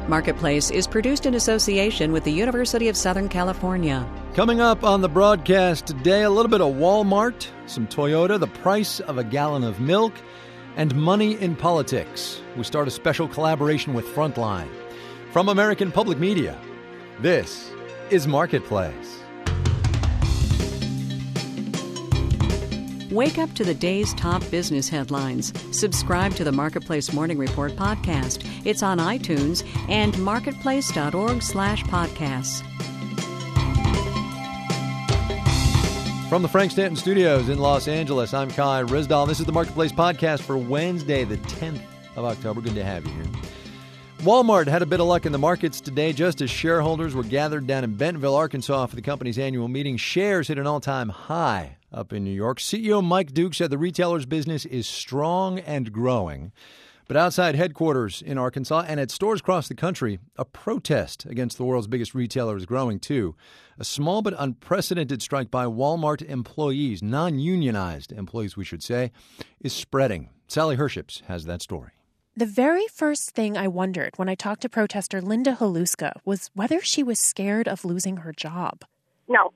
Marketplace is produced in association with the University of Southern California. Coming up on the broadcast today, a little bit of Walmart, some Toyota, the price of a gallon of milk, and money in politics. We start a special collaboration with Frontline. From American Public Media, this is Marketplace. Wake up to the day's top business headlines. Subscribe to the Marketplace Morning Report podcast. It's on iTunes and marketplace.org/podcasts. From the Frank Stanton Studios in Los Angeles, I'm Kai Rizdal. This is the Marketplace podcast for Wednesday, the 10th of October. Good to have you here. Walmart had a bit of luck in the markets today, just as shareholders were gathered down in Bentonville, Arkansas for the company's annual meeting. Shares hit an all-time high up in New York. CEO Mike Duke said the retailer's business is strong and growing. But outside headquarters in Arkansas and at stores across the country, a protest against the world's biggest retailer is growing, too. A small but unprecedented strike by Walmart employees, non-unionized employees, we should say, is spreading. Sally Herships has that story. The very first thing I wondered when I talked to protester Linda Haluska was whether she was scared of losing her job. No.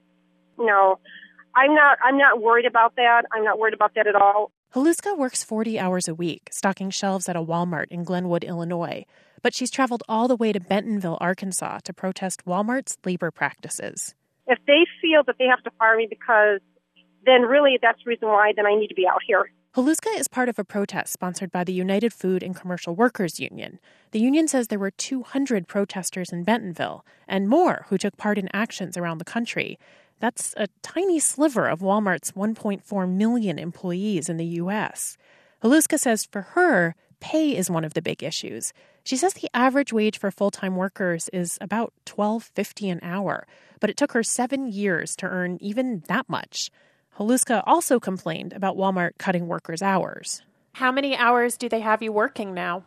I'm not worried about that. I'm not worried about that at all. Haluska works 40 hours a week, stocking shelves at a Walmart in Glenwood, Illinois. But she's traveled all the way to Bentonville, Arkansas to protest Walmart's labor practices. If they feel that they have to fire me then really that's the reason why then I need to be out here. Haluska is part of a protest sponsored by the United Food and Commercial Workers Union. The union says there were 200 protesters in Bentonville and more who took part in actions around the country. That's a tiny sliver of Walmart's 1.4 million employees in the U.S. Haluska says for her, pay is one of the big issues. She says the average wage for full-time workers is about $12.50 an hour, but it took her 7 years to earn even that much. Haluska also complained about Walmart cutting workers' hours. How many hours do they have you working now?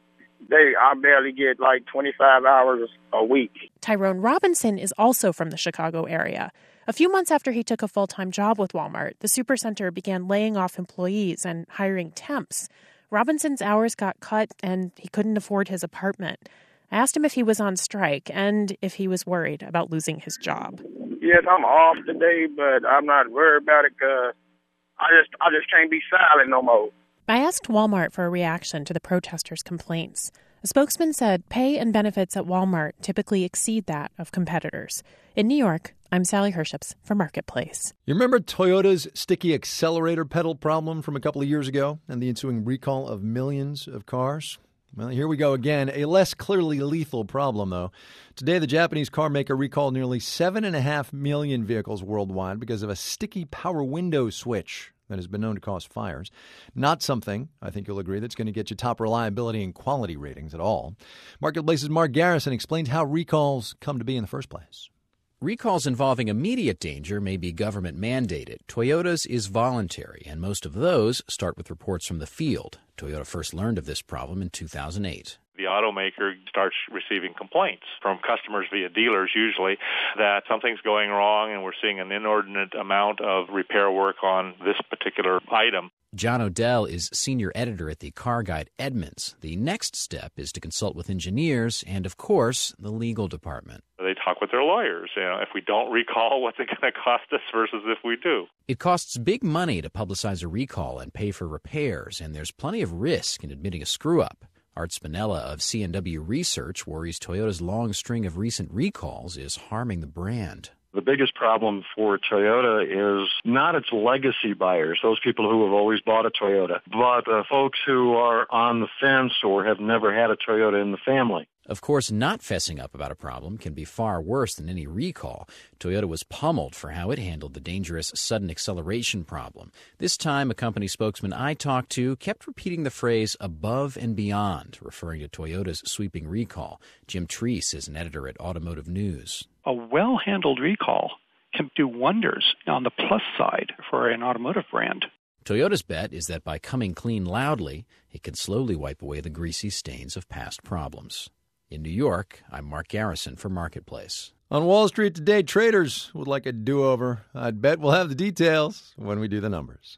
I barely get like 25 hours a week. Tyrone Robinson is also from the Chicago area. A few months after he took a full-time job with Walmart, the supercenter began laying off employees and hiring temps. Robinson's hours got cut and he couldn't afford his apartment. I asked him if he was on strike and if he was worried about losing his job. Yes, I'm off today, but I'm not worried about it because I just can't be silent no more. I asked Walmart for a reaction to the protesters' complaints. A spokesman said pay and benefits at Walmart typically exceed that of competitors. In New York, I'm Sally Herships for Marketplace. You remember Toyota's sticky accelerator pedal problem from a couple of years ago and the ensuing recall of millions of cars? Well, here we go again. A less clearly lethal problem, though. Today, the Japanese car maker recalled nearly 7.5 million vehicles worldwide because of a sticky power window switch that has been known to cause fires. Not something, I think you'll agree, that's going to get you top reliability and quality ratings at all. Marketplace's Mark Garrison explains how recalls come to be in the first place. Recalls involving immediate danger may be government mandated. Toyota's is voluntary, and most of those start with reports from the field. Toyota first learned of this problem in 2008. The automaker starts receiving complaints from customers via dealers usually that something's going wrong and we're seeing an inordinate amount of repair work on this particular item. John O'Dell is senior editor at the car guide Edmunds. The next step is to consult with engineers and, of course, the legal department. They talk with their lawyers. If we don't recall, what's it going to cost us versus if we do? It costs big money to publicize a recall and pay for repairs, and there's plenty of risk in admitting a screw-up. Art Spinella of CNW Research worries Toyota's long string of recent recalls is harming the brand. The biggest problem for Toyota is not its legacy buyers, those people who have always bought a Toyota, but folks who are on the fence or have never had a Toyota in the family. Of course, not fessing up about a problem can be far worse than any recall. Toyota was pummeled for how it handled the dangerous sudden acceleration problem. This time, a company spokesman I talked to kept repeating the phrase above and beyond, referring to Toyota's sweeping recall. Jim Treese is an editor at Automotive News. A well-handled recall can do wonders on the plus side for an automotive brand. Toyota's bet is that by coming clean loudly, it can slowly wipe away the greasy stains of past problems. In New York, I'm Mark Garrison for Marketplace. On Wall Street today, traders would like a do-over. I'd bet we'll have the details when we do the numbers.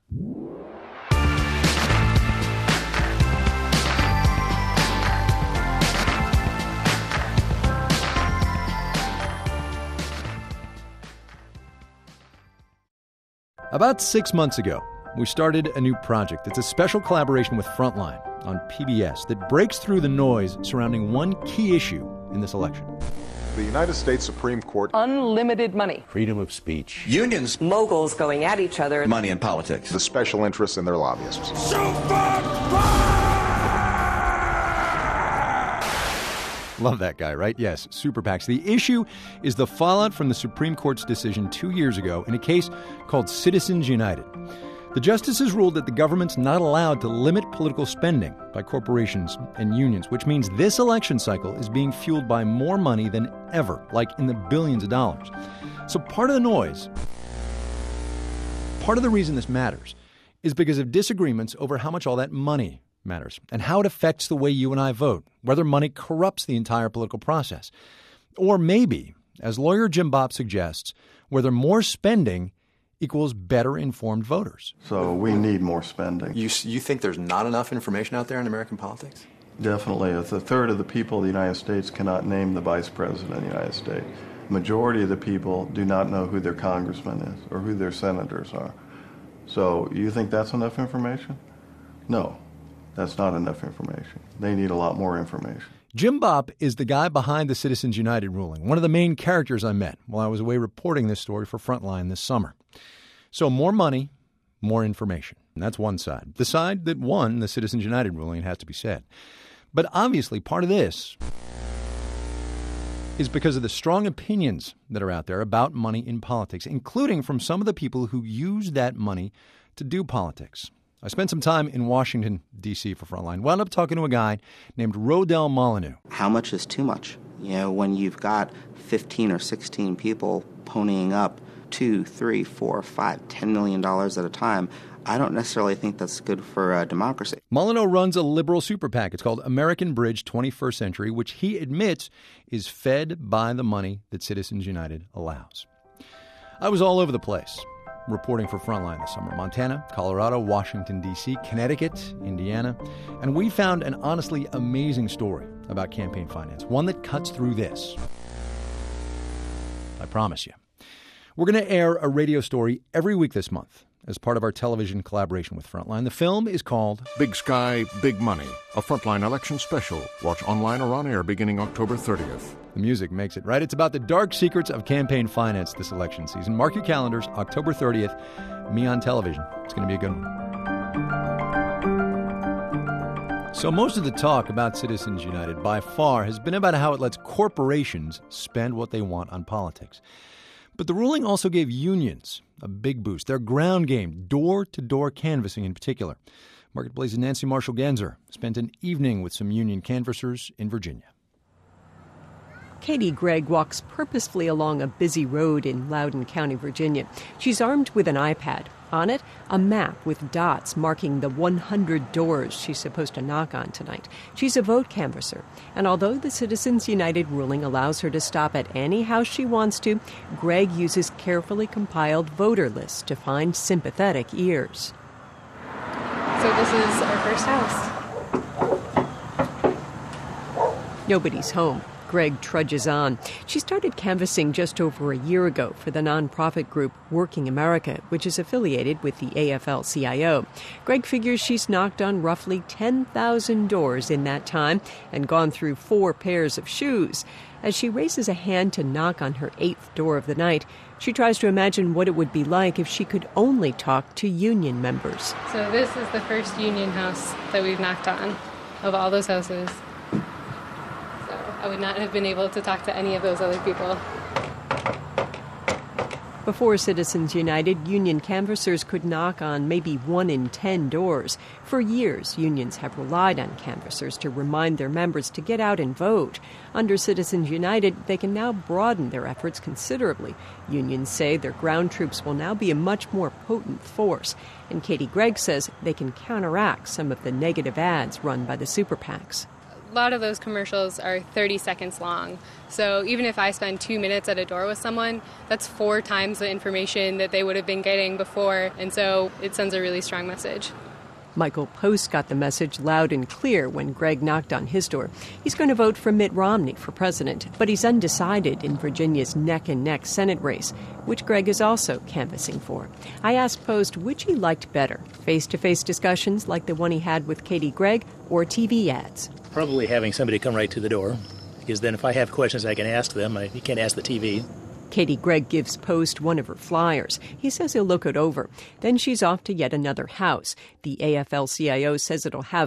About 6 months ago, we started a new project. It's a special collaboration with Frontline on PBS that breaks through the noise surrounding one key issue in this election. The United States Supreme Court. Unlimited money. Freedom of speech. Unions. Moguls going at each other. Money in politics. The special interests and their lobbyists. Love that guy, right? Yes, super PACs. The issue is the fallout from the Supreme Court's decision 2 years ago in a case called Citizens United. The justices ruled that the government's not allowed to limit political spending by corporations and unions, which means this election cycle is being fueled by more money than ever, like in the billions of dollars. So part of the noise, part of the reason this matters, is because of disagreements over how much all that money matters and how it affects the way you and I vote, whether money corrupts the entire political process. Or maybe, as lawyer Jim Bopp suggests, whether more spending equals better informed voters. So we need more spending. You think there's not enough information out there in American politics? Definitely. A third of the people of the United States cannot name the vice president of the United States. Majority of the people do not know who their congressman is or who their senators are. So you think that's enough information? No, that's not enough information. They need a lot more information. Jim Bopp is the guy behind the Citizens United ruling, one of the main characters I met while I was away reporting this story for Frontline this summer. So more money, more information. And that's one side. The side that won the Citizens United ruling, it has to be said. But obviously part of this is because of the strong opinions that are out there about money in politics, including from some of the people who use that money to do politics. I spent some time in Washington, D.C. for Frontline. Wound up talking to a guy named Rodell Molyneux. How much is too much? You know, when you've got 15 or 16 people ponying up $2, $3, $4, $5, $10 million at a time, I don't necessarily think that's good for democracy. Molyneux runs a liberal super PAC. It's called American Bridge 21st Century, which he admits is fed by the money that Citizens United allows. I was all over the place reporting for Frontline this summer. Montana, Colorado, Washington, D.C., Connecticut, Indiana. And we found an honestly amazing story about campaign finance, one that cuts through this. I promise you. We're going to air a radio story every week this month as part of our television collaboration with Frontline. The film is called Big Sky, Big Money, a Frontline election special. Watch online or on air beginning October 30th. The music makes it, right? It's about the dark secrets of campaign finance this election season. Mark your calendars, October 30th, me on television. It's going to be a good one. So most of the talk about Citizens United by far has been about how it lets corporations spend what they want on politics. But the ruling also gave unions a big boost. Their ground game, door-to-door canvassing in particular. Marketplace's Nancy Marshall-Genzer spent an evening with some union canvassers in Virginia. Katie Gregg walks purposefully along a busy road in Loudoun County, Virginia. She's armed with an iPad. On it, a map with dots marking the 100 doors she's supposed to knock on tonight. She's a vote canvasser, and although the Citizens United ruling allows her to stop at any house she wants to, Gregg uses carefully compiled voter lists to find sympathetic ears. So this is our first house. Nobody's home. Gregg trudges on. She started canvassing just over a year ago for the nonprofit group Working America, which is affiliated with the AFL-CIO. Gregg figures she's knocked on roughly 10,000 doors in that time and gone through 4 pairs of shoes. As she raises a hand to knock on her 8th door of the night, she tries to imagine what it would be like if she could only talk to union members. So this is the first union house that we've knocked on of all those houses. I would not have been able to talk to any of those other people. Before Citizens United, union canvassers could knock on maybe 1 in 10 doors. For years, unions have relied on canvassers to remind their members to get out and vote. Under Citizens United, they can now broaden their efforts considerably. Unions say their ground troops will now be a much more potent force. And Katie Gregg says they can counteract some of the negative ads run by the super PACs. A lot of those commercials are 30 seconds long. So even if I spend 2 minutes at a door with someone, that's 4 times the information that they would have been getting before. And so it sends a really strong message. Michael Post got the message loud and clear when Greg knocked on his door. He's going to vote for Mitt Romney for president, but he's undecided in Virginia's neck-and-neck Senate race, which Greg is also canvassing for. I asked Post which he liked better, face-to-face discussions like the one he had with Katie Gregg or TV ads. Probably having somebody come right to the door, because then if I have questions I can ask them. You can't ask the TV. Katie Gregg gives Post one of her flyers. He says he'll look it over. Then she's off to yet another house. The AFL-CIO says it'll have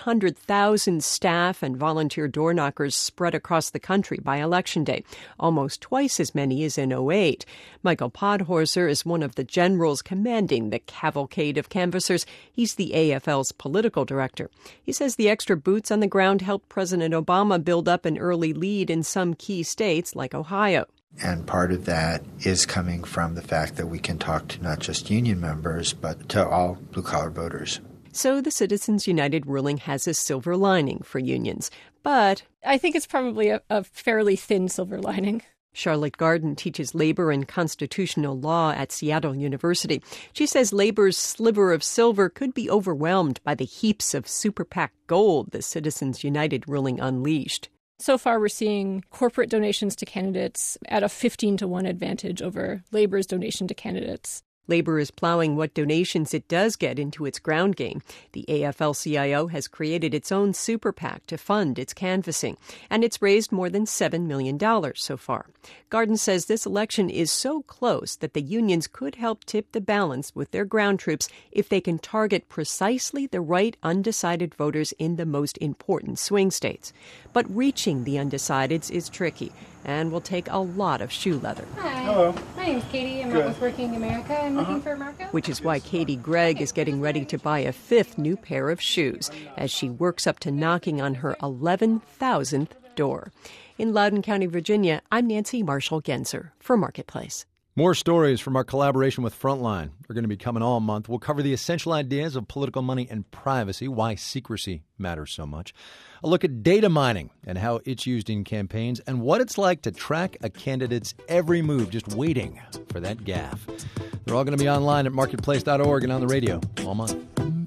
400,000 staff and volunteer door knockers spread across the country by Election Day, almost twice as many as in 2008. Michael Podhorzer is one of the generals commanding the cavalcade of canvassers. He's the AFL's political director. He says the extra boots on the ground helped President Obama build up an early lead in some key states like Ohio. And part of that is coming from the fact that we can talk to not just union members, but to all blue-collar voters. So the Citizens United ruling has a silver lining for unions. But I think it's probably a fairly thin silver lining. Charlotte Garden teaches labor and constitutional law at Seattle University. She says labor's sliver of silver could be overwhelmed by the heaps of super PAC gold the Citizens United ruling unleashed. So far, we're seeing corporate donations to candidates at a 15-to-1 advantage over Labor's donation to candidates. Labor is plowing what donations it does get into its ground game. The AFL-CIO has created its own super PAC to fund its canvassing, and it's raised more than $7 million so far. Garden says this election is so close that the unions could help tip the balance with their ground troops if they can target precisely the right undecided voters in the most important swing states. But reaching the undecideds is tricky and will take a lot of shoe leather. Hi. Hello. My name's Katie. I'm out with Working America. I'm looking for Marco. Which is why Katie Gregg is getting ready to buy a 5th new pair of shoes as she works up to knocking on her 11,000th door. In Loudoun County, Virginia, I'm Nancy Marshall-Genzer for Marketplace. More stories from our collaboration with Frontline are going to be coming all month. We'll cover the essential ideas of political money and privacy, why secrecy matters so much. A look at data mining and how it's used in campaigns, and what it's like to track a candidate's every move, just waiting for that gaffe. They're all going to be online at marketplace.org and on the radio all month.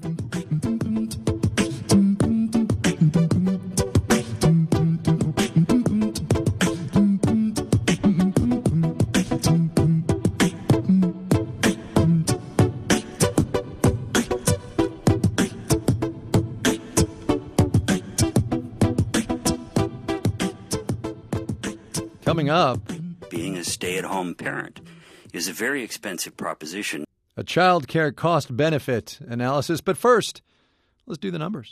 Coming up, being a stay-at-home parent is a very expensive proposition. A child care cost-benefit analysis. But first, let's do the numbers.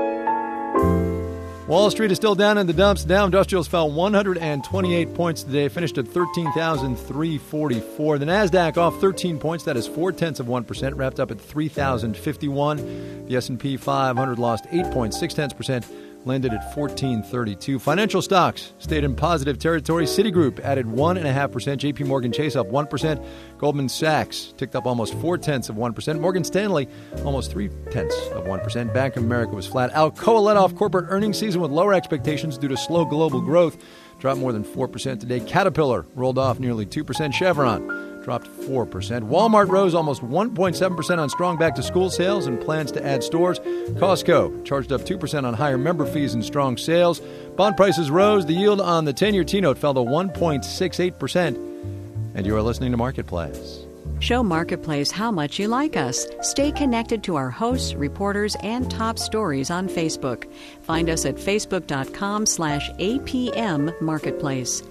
Wall Street is still down in the dumps. Dow Industrials fell 128 points today, finished at 13,344. The Nasdaq off 13 points, that is 0.4%, wrapped up at 3,051. The S&P 500 lost 8.6%. Landed at 1432. Financial stocks stayed in positive territory. Citigroup added 1.5%. J.P. Morgan Chase up 1%. Goldman Sachs ticked up almost 0.4%. Morgan Stanley almost 0.3%. Bank of America was flat. Alcoa led off corporate earnings season with lower expectations due to slow global growth. Dropped more than 4% today. Caterpillar rolled off nearly 2%. Chevron dropped 4%. Walmart rose almost 1.7% on strong back-to-school sales and plans to add stores. Costco charged up 2% on higher member fees and strong sales. Bond prices rose. The yield on the 10-year T-note fell to 1.68%. And you are listening to Marketplace. Show Marketplace how much you like us. Stay connected to our hosts, reporters, and top stories on Facebook. Find us at facebook.com/APM Marketplace.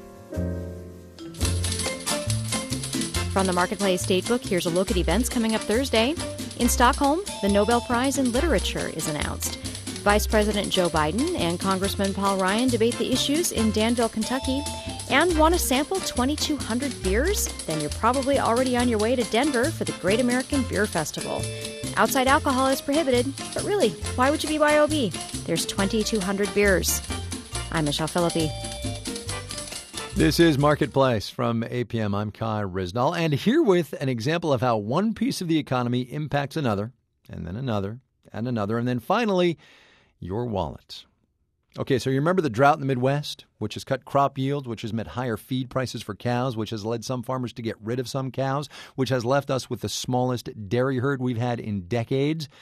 From the Marketplace Statebook, here's a look at events coming up Thursday. In Stockholm, the Nobel Prize in Literature is announced. Vice President Joe Biden and Congressman Paul Ryan debate the issues in Danville, Kentucky. And want to sample 2,200 beers? Then you're probably already on your way to Denver for the Great American Beer Festival. Outside alcohol is prohibited, but really, why would you BYOB? There's 2,200 beers. I'm Michelle Philippi. This is Marketplace from APM. I'm Kai Risdal, and here with an example of how one piece of the economy impacts another, and then another, and another, and then finally, your wallet. Okay, so you remember the drought in the Midwest, which has cut crop yields, which has meant higher feed prices for cows, which has led some farmers to get rid of some cows, which has left us with the smallest dairy herd we've had in decades.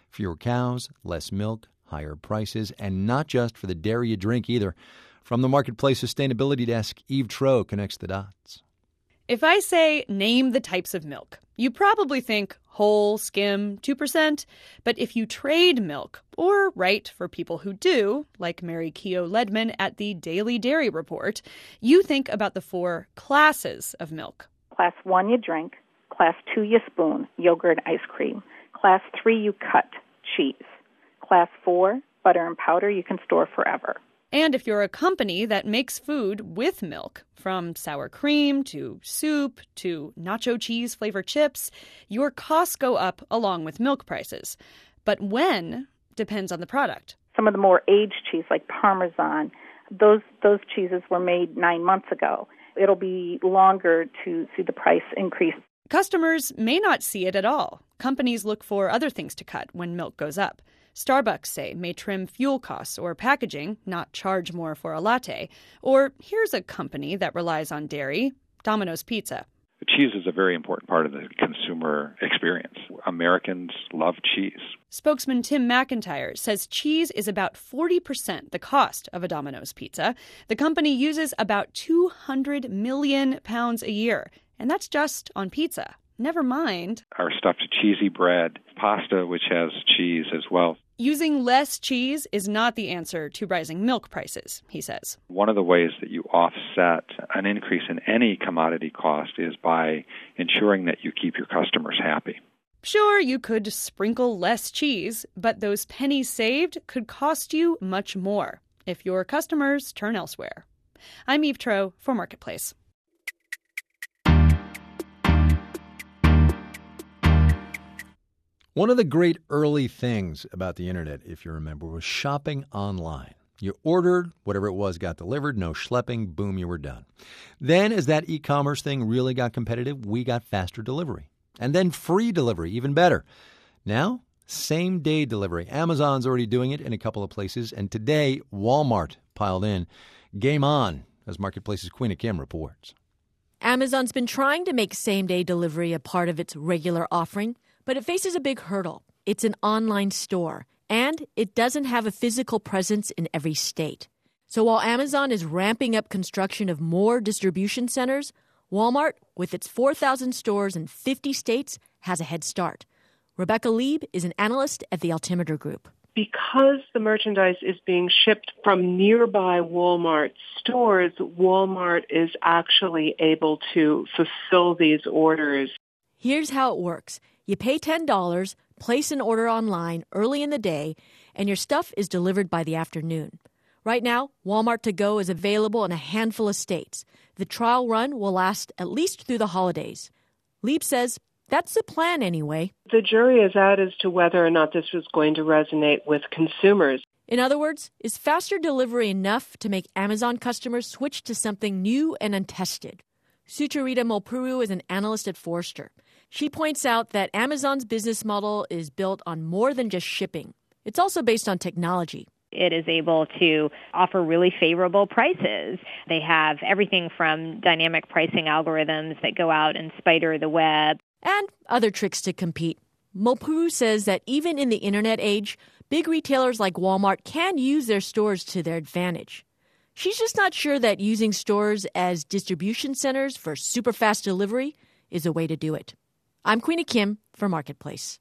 Fewer cows, less milk, higher prices, and not just for the dairy you drink either. From the Marketplace Sustainability Desk, Eve Troe connects the dots. If I say name the types of milk, you probably think whole, skim, 2%. But if you trade milk, or write for people who do, like Mary Keogh Ledman at the Daily Dairy Report, you think about the 4 classes of milk. Class 1 you drink, Class 2 you spoon, yogurt, ice cream. Class 3 you cut, cheese. Class 4, butter and powder you can store forever. And if you're a company that makes food with milk, from sour cream to soup to nacho cheese flavored chips, your costs go up along with milk prices. But when depends on the product. Some of the more aged cheese, like Parmesan, those cheeses were made 9 months ago. It'll be longer to see the price increase. Customers may not see it at all. Companies look for other things to cut when milk goes up. Starbucks, say, may trim fuel costs or packaging, not charge more for a latte. Or here's a company that relies on dairy, Domino's Pizza. Cheese is a very important part of the consumer experience. Americans love cheese. Spokesman Tim McIntyre says cheese is about 40% the cost of a Domino's pizza. The company uses about 200 million pounds a year, and that's just on pizza. Never mind our stuffed cheesy bread, pasta, which has cheese as well. Using less cheese is not the answer to rising milk prices, he says. One of the ways that you offset an increase in any commodity cost is by ensuring that you keep your customers happy. Sure, you could sprinkle less cheese, but those pennies saved could cost you much more if your customers turn elsewhere. I'm Eve Troe for Marketplace. One of the great early things about the internet, if you remember, was shopping online. You ordered, whatever it was got delivered, no schlepping, boom, you were done. Then as that e-commerce thing really got competitive, we got faster delivery. And then free delivery, even better. Now, same-day delivery. Amazon's already doing it in a couple of places, and today Walmart piled in. Game on, as Marketplace's Queena Kim reports. Amazon's been trying to make same-day delivery a part of its regular offering, but it faces a big hurdle. It's an online store, and it doesn't have a physical presence in every state. So while Amazon is ramping up construction of more distribution centers, Walmart, with its 4,000 stores in 50 states, has a head start. Rebecca Lieb is an analyst at the Altimeter Group. Because the merchandise is being shipped from nearby Walmart stores, Walmart is actually able to fulfill these orders. Here's how it works. You pay $10, place an order online early in the day, and your stuff is delivered by the afternoon. Right now, Walmart To Go is available in a handful of states. The trial run will last at least through the holidays. Lieb says that's the plan anyway. The jury is out as to whether or not this was going to resonate with consumers. In other words, is faster delivery enough to make Amazon customers switch to something new and untested? Sucharita Mulpuru is an analyst at Forrester. She points out that Amazon's business model is built on more than just shipping. It's also based on technology. It is able to offer really favorable prices. They have everything from dynamic pricing algorithms that go out and spider the web. And other tricks to compete. Mulpuru says that even in the internet age, big retailers like Walmart can use their stores to their advantage. She's just not sure that using stores as distribution centers for super fast delivery is a way to do it. I'm Queena Kim for Marketplace.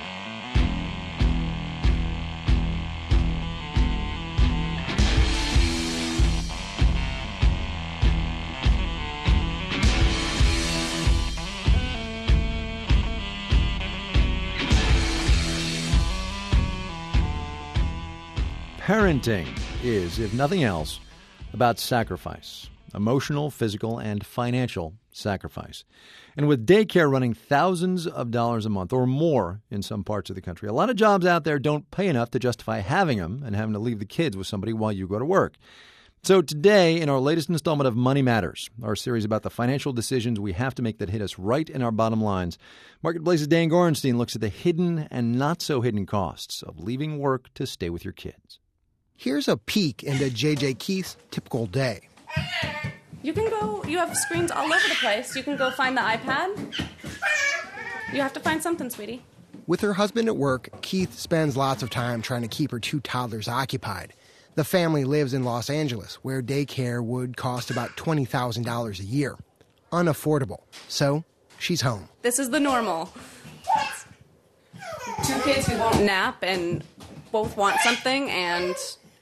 Parenting is, if nothing else, about sacrifice. Emotional, physical, and financial sacrifice. And with daycare running thousands of dollars a month or more in some parts of the country, a lot of jobs out there don't pay enough to justify having them and having to leave the kids with somebody while you go to work. So today, in our latest installment of Money Matters, our series about the financial decisions we have to make that hit us right in our bottom lines, Marketplace's Dan Gorenstein looks at the hidden and not-so-hidden costs of leaving work to stay with your kids. Here's a peek into J.J. Keith's typical day. You have screens all over the place. You can go find the iPad. You have to find something, sweetie. With her husband at work, Keith spends lots of time trying to keep her 2 toddlers occupied. The family lives in Los Angeles, where daycare would cost about $20,000 a year. Unaffordable. So she's home. This is the normal. 2 kids who won't nap and both want something, and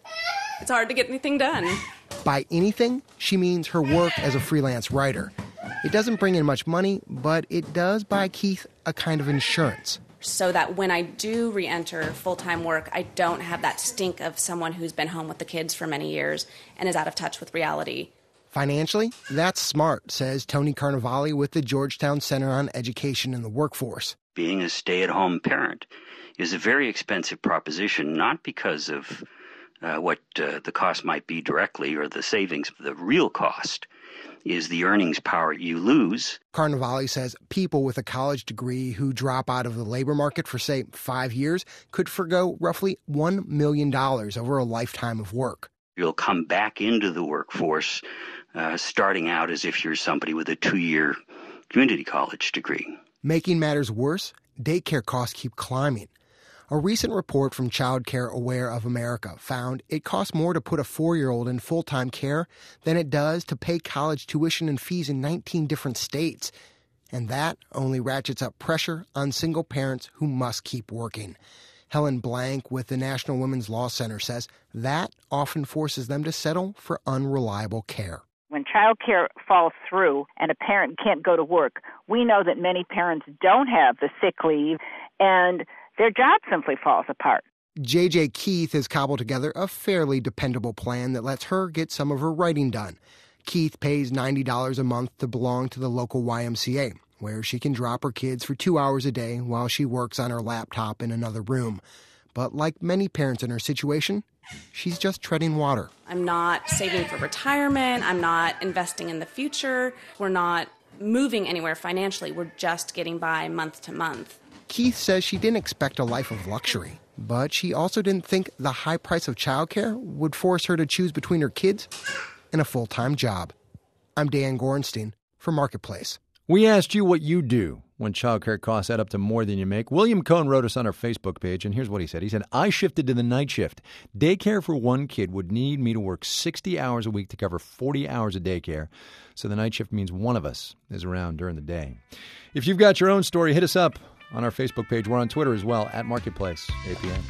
it's hard to get anything done. By anything, she means her work as a freelance writer. It doesn't bring in much money, but it does buy Keith a kind of insurance. So that when I do re-enter full-time work, I don't have that stink of someone who's been home with the kids for many years and is out of touch with reality. Financially, that's smart, says Tony Carnevale with the Georgetown Center on Education and the Workforce. Being a stay-at-home parent is a very expensive proposition, not because of what the cost might be directly or the savings. The real cost is the earnings power you lose. Carnevale says people with a college degree who drop out of the labor market for, say, 5 years could forgo roughly $1 million over a lifetime of work. You'll come back into the workforce starting out as if you're somebody with a 2-year community college degree. Making matters worse, daycare costs keep climbing. A recent report from Child Care Aware of America found it costs more to put a 4-year-old in full-time care than it does to pay college tuition and fees in 19 different states. And that only ratchets up pressure on single parents who must keep working. Helen Blank with the National Women's Law Center says that often forces them to settle for unreliable care. When child care falls through and a parent can't go to work, we know that many parents don't have the sick leave and their job simply falls apart. J.J. Keith has cobbled together a fairly dependable plan that lets her get some of her writing done. Keith pays $90 a month to belong to the local YMCA, where she can drop her kids for 2 hours a day while she works on her laptop in another room. But like many parents in her situation, she's just treading water. I'm not saving for retirement. I'm not investing in the future. We're not moving anywhere financially. We're just getting by month to month. Keith says she didn't expect a life of luxury, but she also didn't think the high price of childcare would force her to choose between her kids and a full-time job. I'm Dan Gorenstein for Marketplace. We asked you what you do when childcare costs add up to more than you make. William Cohn wrote us on our Facebook page, and here's what he said. He said, I shifted to the night shift. Daycare for one kid would need me to work 60 hours a week to cover 40 hours of daycare. So the night shift means one of us is around during the day. If you've got your own story, hit us up on our Facebook page. We're on Twitter as well, at Marketplace APN.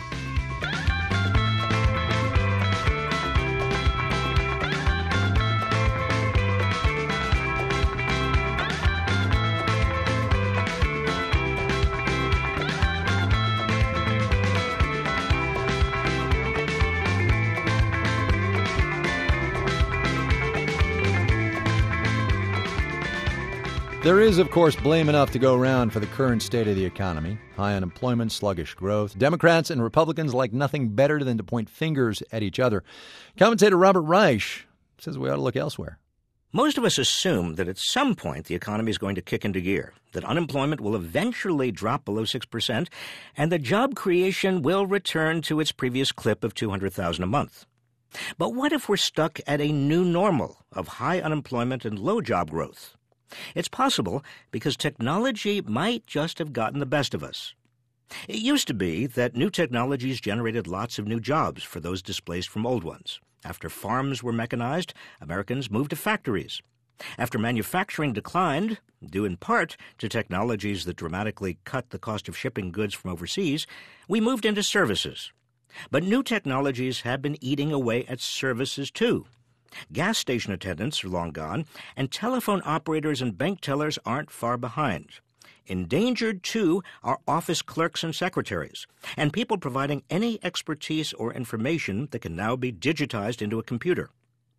There is, of course, blame enough to go around for the current state of the economy. High unemployment, sluggish growth. Democrats and Republicans like nothing better than to point fingers at each other. Commentator Robert Reich says we ought to look elsewhere. Most of us assume that at some point the economy is going to kick into gear, that unemployment will eventually drop below 6%, and that job creation will return to its previous clip of 200,000 a month. But what if we're stuck at a new normal of high unemployment and low job growth? It's possible because technology might just have gotten the best of us. It used to be that new technologies generated lots of new jobs for those displaced from old ones. After farms were mechanized, Americans moved to factories. After manufacturing declined, due in part to technologies that dramatically cut the cost of shipping goods from overseas, we moved into services. But new technologies have been eating away at services too. Gas station attendants are long gone, and telephone operators and bank tellers aren't far behind. Endangered, too, are office clerks and secretaries, and people providing any expertise or information that can now be digitized into a computer.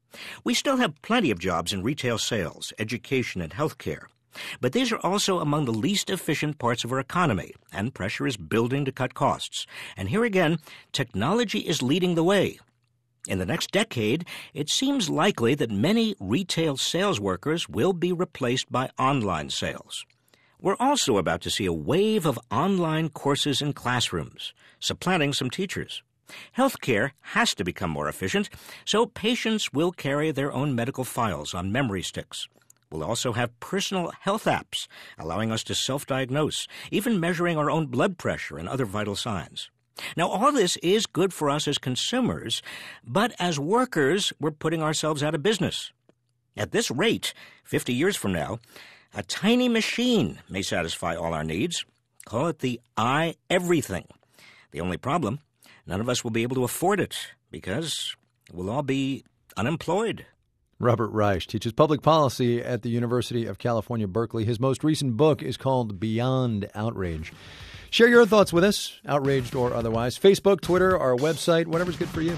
We still have plenty of jobs in retail sales, education, and healthcare, but these are also among the least efficient parts of our economy, and pressure is building to cut costs. And here again, technology is leading the way. In the next decade, it seems likely that many retail sales workers will be replaced by online sales. We're also about to see a wave of online courses in classrooms, supplanting some teachers. Healthcare has to become more efficient, so patients will carry their own medical files on memory sticks. We'll also have personal health apps, allowing us to self-diagnose, even measuring our own blood pressure and other vital signs. Now, all this is good for us as consumers, but as workers, we're putting ourselves out of business. At this rate, 50 years from now, a tiny machine may satisfy all our needs. Call it the iEverything. The only problem, none of us will be able to afford it because we'll all be unemployed. Robert Reich teaches public policy at the University of California, Berkeley. His most recent book is called Beyond Outrage. Share your thoughts with us, outraged or otherwise. Facebook, Twitter, our website, whatever's good for you.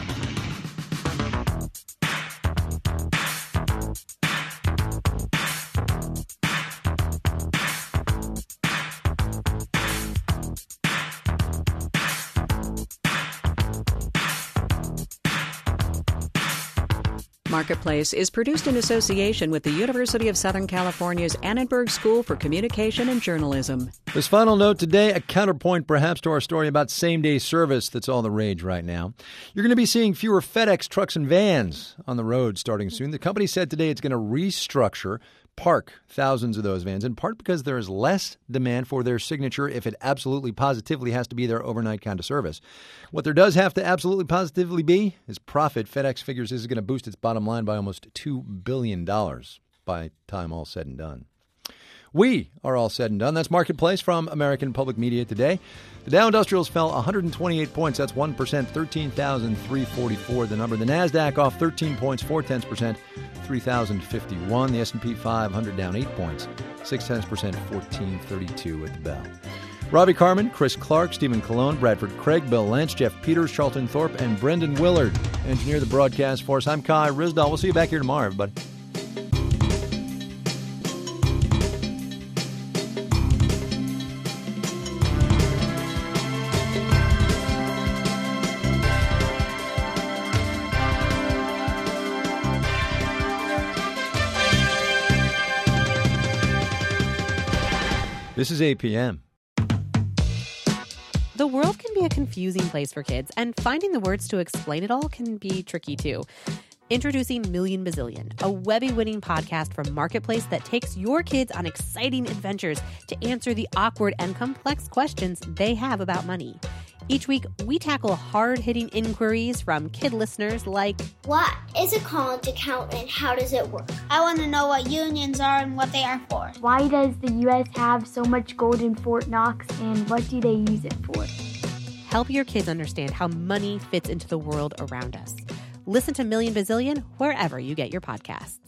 Marketplace is produced in association with the University of Southern California's Annenberg School for Communication and Journalism. This final note today, a counterpoint perhaps to our story about same-day service that's all the rage right now. You're going to be seeing fewer FedEx trucks and vans on the road starting soon. The company said today it's going to restructure, park thousands of those vans, in part because there is less demand for their signature if it absolutely positively has to be their overnight kind of service. What there does have to absolutely positively be is profit. FedEx figures this is going to boost its bottom line by almost $2 billion by time all said and done. We are all said and done. That's Marketplace from American Public Media today. The Dow Industrials fell 128 points. That's 1%, 13,344 the number. The NASDAQ off 13 points, 0.4%, 3,051. The S&P 500 down 8 points, 0.6%, 1432 at the bell. Robbie Carmen, Chris Clark, Stephen Colon, Bradford Craig, Bill Lance, Jeff Peters, Charlton Thorpe, and Brendan Willard engineer the broadcast for us. I'm Kai Risdall. We'll see you back here tomorrow, everybody. This is APM. The world can be a confusing place for kids, and finding the words to explain it all can be tricky too. Introducing Million Bazillion, a Webby-winning podcast from Marketplace that takes your kids on exciting adventures to answer the awkward and complex questions they have about money. Each week, we tackle hard-hitting inquiries from kid listeners like, what is a college account and how does it work? I want to know what unions are and what they are for. Why does the U.S. have so much gold in Fort Knox and what do they use it for? Help your kids understand how money fits into the world around us. Listen to Million Bazillion wherever you get your podcasts.